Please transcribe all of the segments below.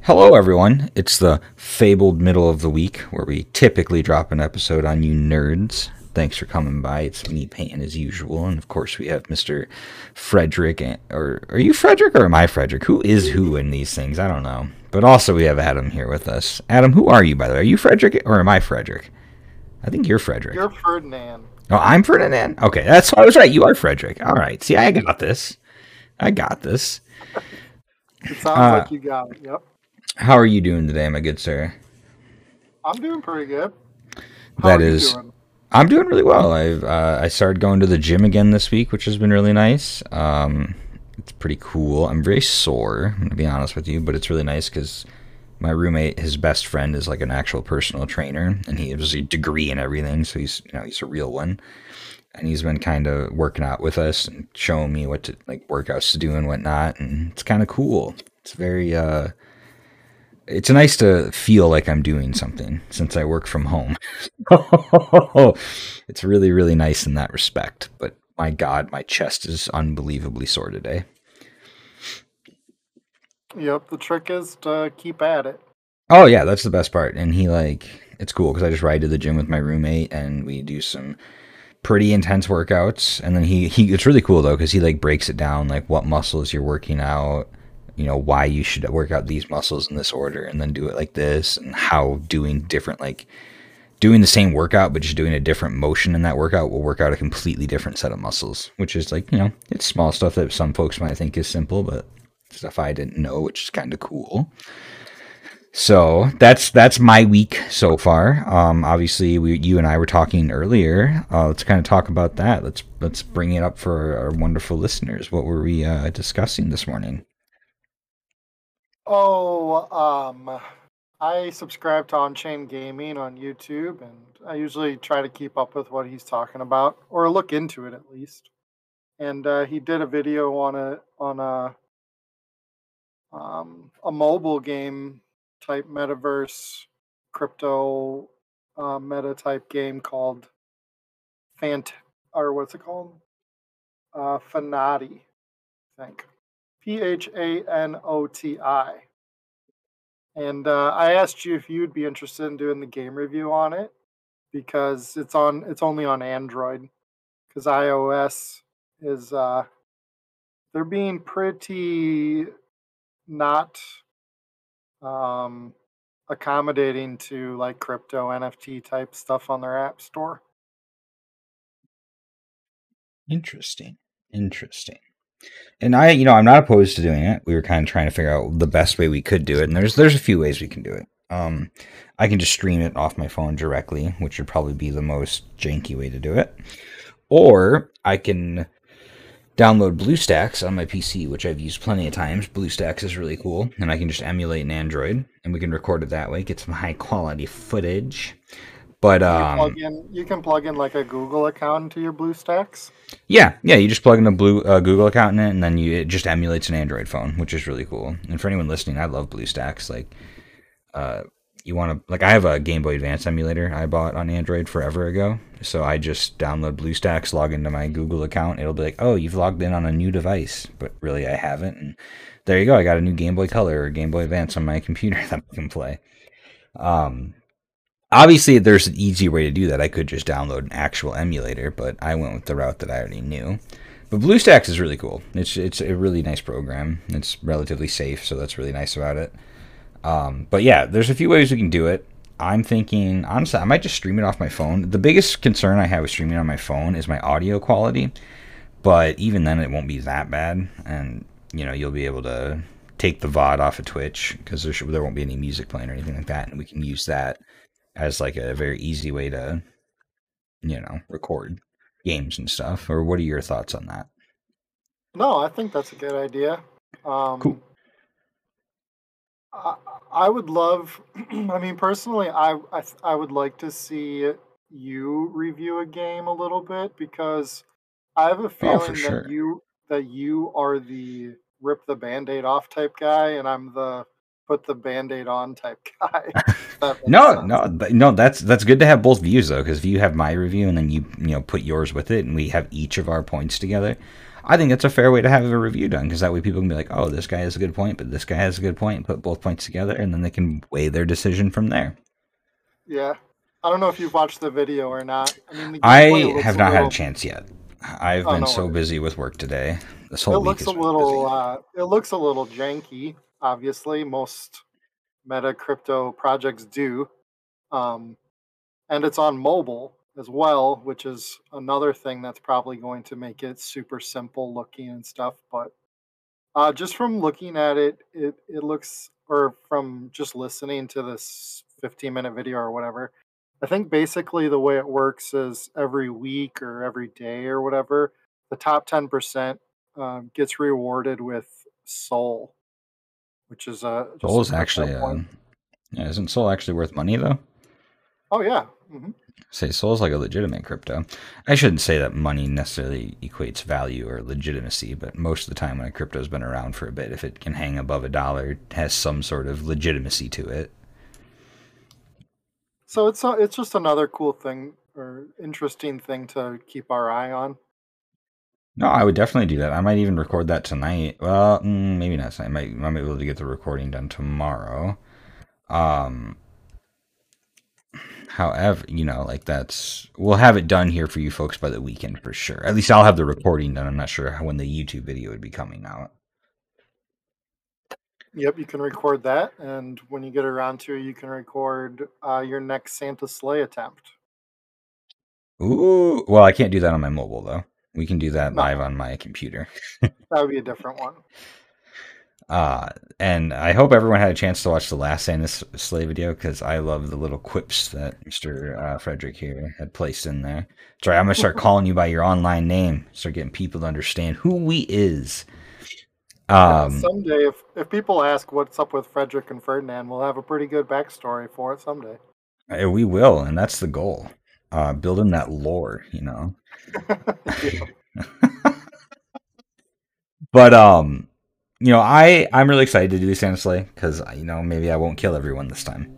Hello, everyone. It's the fabled middle of the week where we typically drop an episode on you nerds. Thanks for coming by. It's me, Peyton, as usual. And of course, we have Mr. Frederick. Or are you Frederick or am I Frederick? Who is who in these things? I don't know. But also, we have Adam here with us. Adam, who are you, by the way? Are you Frederick or am I Frederick? I think you're Frederick. You're Ferdinand. Oh, I'm Ferdinand? Okay, that's why I was right. You are Frederick. All right. See, I got this. I got this. It sounds like you got it. Yep. How are you doing today, my good sir? I'm doing pretty good. How are you doing? I'm doing really well. I started going to the gym again this week, which has been really nice. It's pretty cool. I'm very sore, I'm gonna be honest with you, but it's really nice because my roommate, his best friend, is like an actual personal trainer, and he has a degree in everything, so he's a real one. And he's been kind of working out with us and showing me what to like workouts to do and whatnot, and it's kind of cool. It's very it's nice to feel like I'm doing something since I work from home. It's really, really nice in that respect. But my God, my chest is unbelievably sore today. Yep, the trick is to keep at it. Oh, yeah, that's the best part. And it's cool because I just ride to the gym with my roommate and we do some pretty intense workouts. And then it's really cool though because he like breaks it down, like what muscles you're working out, why you should work out these muscles in this order and then do it like this, and how doing the same workout but just doing a different motion in that workout will work out a completely different set of muscles, which is like, it's small stuff that some folks might think is simple, but stuff I didn't know, which is kind of cool. So that's my week so far. Obviously you and I were talking earlier. Let's kind of talk about that. Let's bring it up for our wonderful listeners. What were we discussing this morning? I subscribe to On-Chain Gaming on YouTube, and I usually try to keep up with what he's talking about, or look into it at least. And he did a video on a mobile game type metaverse crypto meta type game called what's it called? Fanati, I think. Phanoti. And I asked you if you'd be interested in doing the game review on it because it's only on Android, because iOS is they're being pretty not accommodating to like crypto NFT type stuff on their app store. Interesting. And I'm not opposed to doing it. We were kind of trying to figure out the best way we could do it, and there's a few ways we can do it. I can just stream it off my phone directly, which would probably be the most janky way to do it. Or I can download BlueStacks on my PC, which I've used plenty of times. BlueStacks is really cool, and I can just emulate an Android, and we can record it that way, get some high quality footage. But you can plug in like a Google account into your BlueStacks. Yeah, you just plug in a Google account in it, and then it just emulates an Android phone, which is really cool. And for anyone listening, I love BlueStacks. Like, I have a Game Boy Advance emulator I bought on Android forever ago. So I just download BlueStacks, log into my Google account. It'll be like, oh, you've logged in on a new device, but really I haven't. And there you go. I got a new Game Boy Color or Game Boy Advance on my computer that I can play. Obviously, there's an easy way to do that. I could just download an actual emulator, but I went with the route that I already knew. But BlueStacks is really cool. It's a really nice program. It's relatively safe, so that's really nice about it. But yeah, there's a few ways we can do it. I'm thinking, honestly, I might just stream it off my phone. The biggest concern I have with streaming on my phone is my audio quality. But even then, it won't be that bad. And, you'll be able to take the VOD off of Twitch because there won't be any music playing or anything like that. And we can use that as like a very easy way to, record games and stuff. Or what are your thoughts on that? No, I think that's a good idea. Cool. I would love. I mean, personally, I would like to see you review a game a little bit because I have a feeling that you are the rip the Band-Aid off type guy, and I'm the put the Band-Aid on type guy. No, that's good to have both views though, because if you have my review and then you put yours with it, and we have each of our points together, I think that's a fair way to have a review done, because that way people can be like, oh, this guy has a good point, but this guy has a good point, put both points together, and then they can weigh their decision from there. Yeah. I don't know if you've watched the video or not. I mean, the gameplay I looks have a not had a little. chance yet. I've Oh, been no so worries. busy with work today. This It whole week looks a has been busy. little. It looks a little janky. Obviously, most meta crypto projects do, um, and it's on mobile as well, which is another thing that's probably going to make it super simple looking and stuff. But just from looking at it, it looks, or from just listening to this 15-minute video or whatever, I think basically the way it works is every week or every day or whatever, the top 10% gets rewarded with Soul, which is just Soul a is crypto actually, coin. yeah, isn't Soul actually worth money though? Oh yeah. Say Soul's like a legitimate crypto. I shouldn't say that money necessarily equates value or legitimacy, but most of the time when a crypto's been around for a bit, if it can hang above $1, it has some sort of legitimacy to it. So it's just another cool thing or interesting thing to keep our eye on. No, I would definitely do that. I might even record that tonight. Well, maybe not tonight. I might be able to get the recording done tomorrow. Um, However, like we'll have it done here for you folks by the weekend for sure. At least I'll have the recording done. I'm not sure when the YouTube video would be coming out. Yep, you can record that, and when you get around to it, you can record your next Santa sleigh attempt. Ooh, well, I can't do that on my mobile though. We can do that live No, on my computer. that would be a different one. Uh, and I hope everyone had a chance to watch the last Santa Sleigh video, because I love the little quips that Mr. Frederick here had placed in there. Sorry, I'm gonna start calling you by your online name. Start getting people to understand who we is. Yeah, someday, if people ask what's up with Frederick and Ferdinand, we'll have a pretty good backstory for it someday. We will, and that's the goal. Building that lore. Yeah. But I'm really excited to do Santa Sleigh, because maybe I won't kill everyone this time.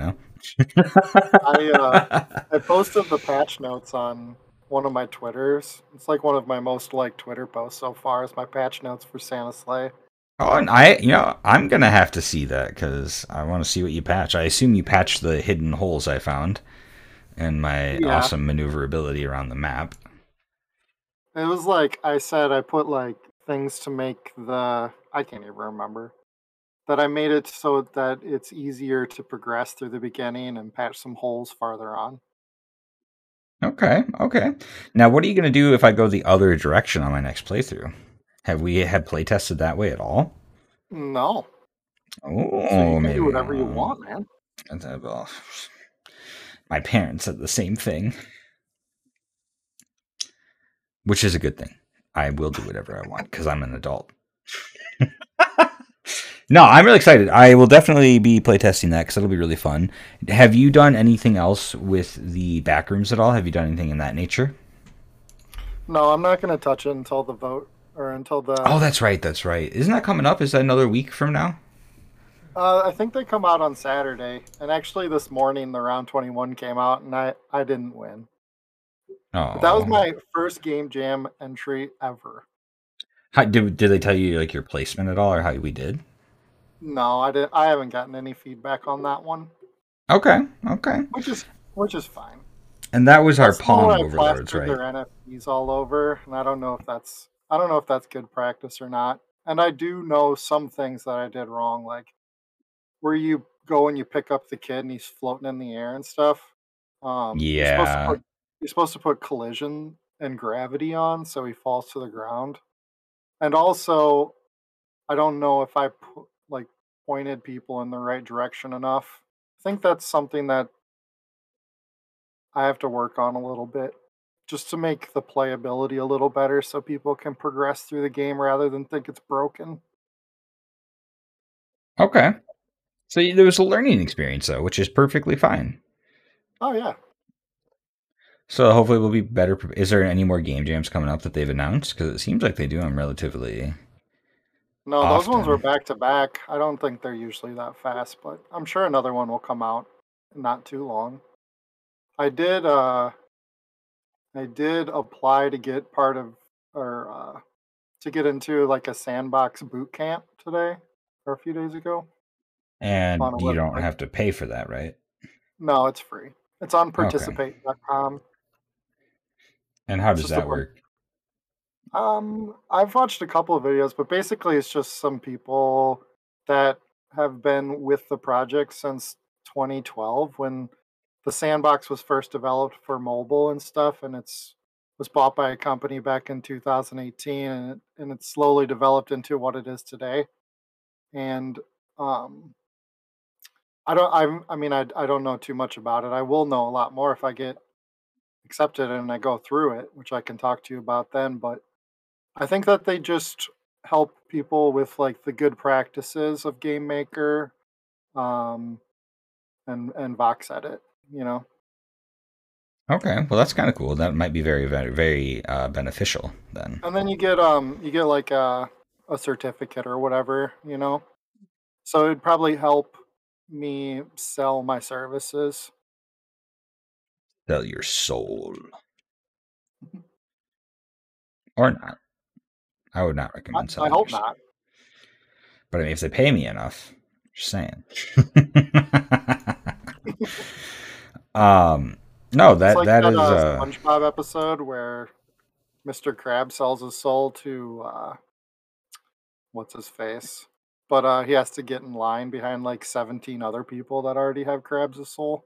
I posted the patch notes on one of my Twitters. It's like one of my most liked Twitter posts so far is my patch notes for Santa Sleigh. Oh, and I'm gonna have to see that, because I want to see what you patch. I assume you patched the hidden holes I found and my Yeah. awesome maneuverability around the map. It was like I said, I put like things to make I can't even remember. That I made it so that it's easier to progress through the beginning and patch some holes farther on. Okay, okay. Now, what are you gonna do if I go the other direction on my next playthrough? Have we had play tested that way at all? No. So you Oh, can do maybe. whatever you want, man. Well, my parents said the same thing, which is a good thing. I will do whatever I want because I'm an adult. No, I'm really excited. I will definitely be playtesting that because it'll be really fun. Have you done anything else with the backrooms at all? Have you done anything in that nature? No, I'm not going to touch it until the vote or until the. Oh, that's right. That's right. Isn't that coming up? Is that another week from now? I think they come out on Saturday, and actually this morning the round 21 came out, and I didn't win. But that was Oh. my first game jam entry ever. Did they tell you like your placement at all, or how we did? No, I did. I haven't gotten any feedback on that one. Okay. Okay. Which is fine. And that was our That's the one where Pong I overlords, plastered right? their NFTs all over, and I don't know if that's good practice or not. And I do know some things that I did wrong, like where you go and you pick up the kid and he's floating in the air and stuff. You're supposed to Yeah. put collision and gravity on so he falls to the ground. And also, I don't know if I pointed people in the right direction enough. I think that's something that I have to work on a little bit just to make the playability a little better so people can progress through the game rather than think it's broken. Okay. So there was a learning experience though, which is perfectly fine. Oh yeah. So hopefully we'll be better. Is there any more game jams coming up that they've announced? Because it seems like they do them relatively No, those ones were often. back to back. I don't think they're usually that fast, but I'm sure another one will come out in not too long. I did uh I did apply to get part of or to get into like a sandbox boot camp today or a few days ago. And you don't have to pay for that, right? No, it's free. It's on participate.com. And how does that work? I've watched a couple of videos, but basically it's just some people that have been with the project since 2012 when the sandbox was first developed for mobile and stuff, and was bought by a company back in 2018, and it slowly developed into what it is today. And I don't know too much about it. I will know a lot more if I get accepted and I go through it, which I can talk to you about then. But I think that they just help people with like the good practices of Game Maker, and Vox Edit. You know. Okay, well that's kind of cool. That might be very, very, very beneficial then. And then you get like a certificate or whatever, you know. So it'd probably help me sell my services. Sell your soul. Or not. I would not recommend selling. I hope not. But I mean, if they pay me enough, just saying. No, that like that is SpongeBob episode where Mr. Krabs sells his soul to what's his face, but he has to get in line behind like 17 other people that already have Krabs' soul.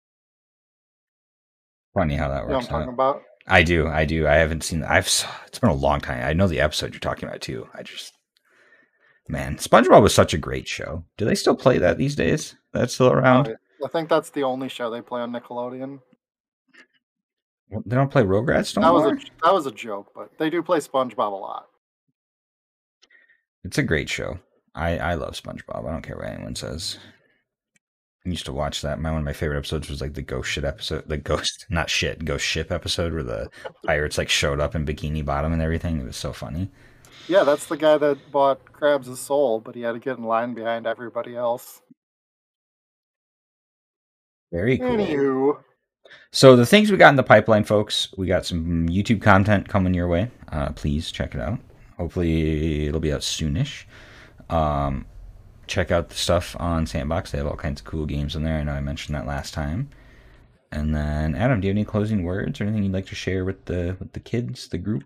Funny how that works. You know what I'm talking about? I do. I haven't seen. It's been a long time. I know the episode you're talking about too. Man, SpongeBob was such a great show. Do they still play that these days? That's still around? Oh, yeah. I think that's the only show they play on Nickelodeon. They don't play Rugrats no more? That was a joke, but they do play SpongeBob a lot. It's a great show. I love SpongeBob. I don't care what anyone says. I used to watch that. One of my favorite episodes was like the ghost ship episode. The ghost ship episode where the pirates like showed up in Bikini Bottom and everything. It was so funny. Yeah, that's the guy that bought Krabs' soul, but he had to get in line behind everybody else. Very cool. Anywho. So the things we got in the pipeline, folks, we got some YouTube content coming your way. Please check it out. Hopefully it'll be out soonish. Check out the stuff on Sandbox. They have all kinds of cool games in there. I know I mentioned that last time. And then, Adam, do you have any closing words or anything you'd like to share with the kids, the group?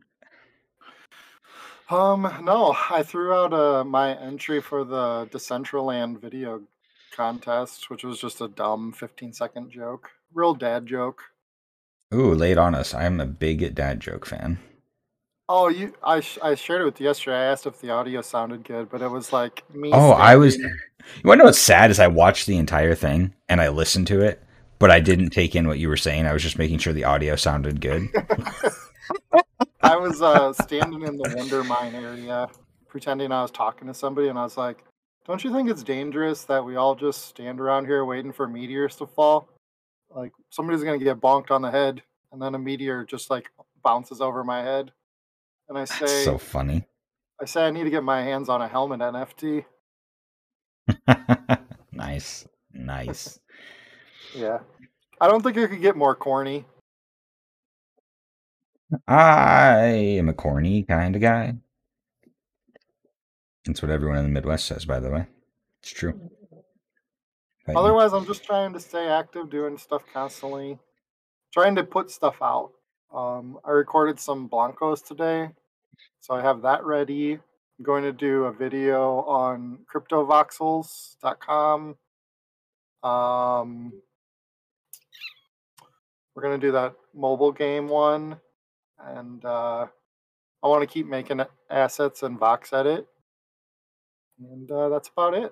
No. I threw out my entry for the Decentraland video contest, which was just a dumb 15-second joke. Real dad joke. Ooh, lay it on us. I'm a big dad joke fan. Oh, I shared it with you yesterday. I asked if the audio sounded good, but it was like me. Oh, I was. You want to know what's sad is I watched the entire thing and I listened to it, but I didn't take in what you were saying. I was just making sure the audio sounded good. I was standing in the Wonder Mine area, pretending I was talking to somebody, and I was like, "Don't you think it's dangerous that we all just stand around here waiting for meteors to fall? Like somebody's gonna get bonked on the head, and then a meteor just like bounces over my head." And I say, "That's so funny." I say I need to get my hands on a helmet NFT. Nice. Yeah, I don't think it could get more corny. I am a corny kind of guy. That's what everyone in the Midwest says, by the way. It's true. Otherwise, I'm just trying to stay active, doing stuff constantly, trying to put stuff out. I recorded some Blancos today, so I have that ready. I'm going to do a video on cryptovoxels.com. We're going to do that mobile game one, and I want to keep making assets in Vox Edit, and that's about it.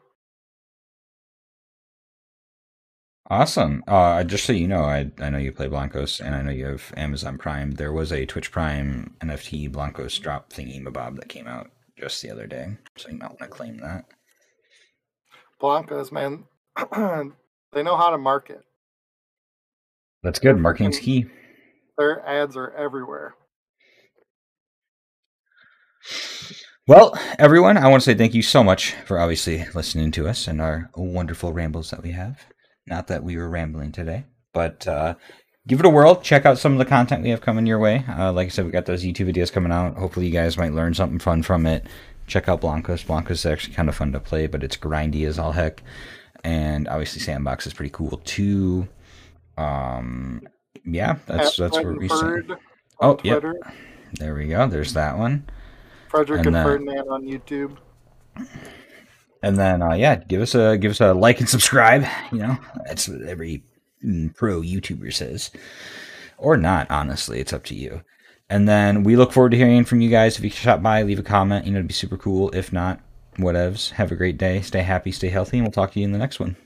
Awesome. Just so you know, I know you play Blancos, and I know you have Amazon Prime. There was a Twitch Prime NFT Blancos drop thingy mabob that came out just the other day, so you might want to claim that. Blancos, man, they know how to market. That's good. Marketing's key. Their ads are everywhere. Well, everyone, I want to say thank you so much for obviously listening to us and our wonderful rambles that we have. Not that we were rambling today, but give it a whirl. Check out some of the content we have coming your way. Like I said, we got those YouTube videos coming out. Hopefully, you guys might learn something fun from it. Check out Blancos. Blancos is actually kind of fun to play, but it's grindy as all heck. And obviously, Sandbox is pretty cool too. Yeah, that's where we stand. Oh, Twitter. Yep. There we go. There's that one. Frederick and Ferdinand on YouTube. And then, yeah, give us a like and subscribe. You know, that's what every pro YouTuber says, or not. Honestly, it's up to you. And then we look forward to hearing from you guys. If you can stop by, leave a comment. You know, it'd be super cool. If not, whatevs. Have a great day. Stay happy. Stay healthy, and we'll talk to you in the next one.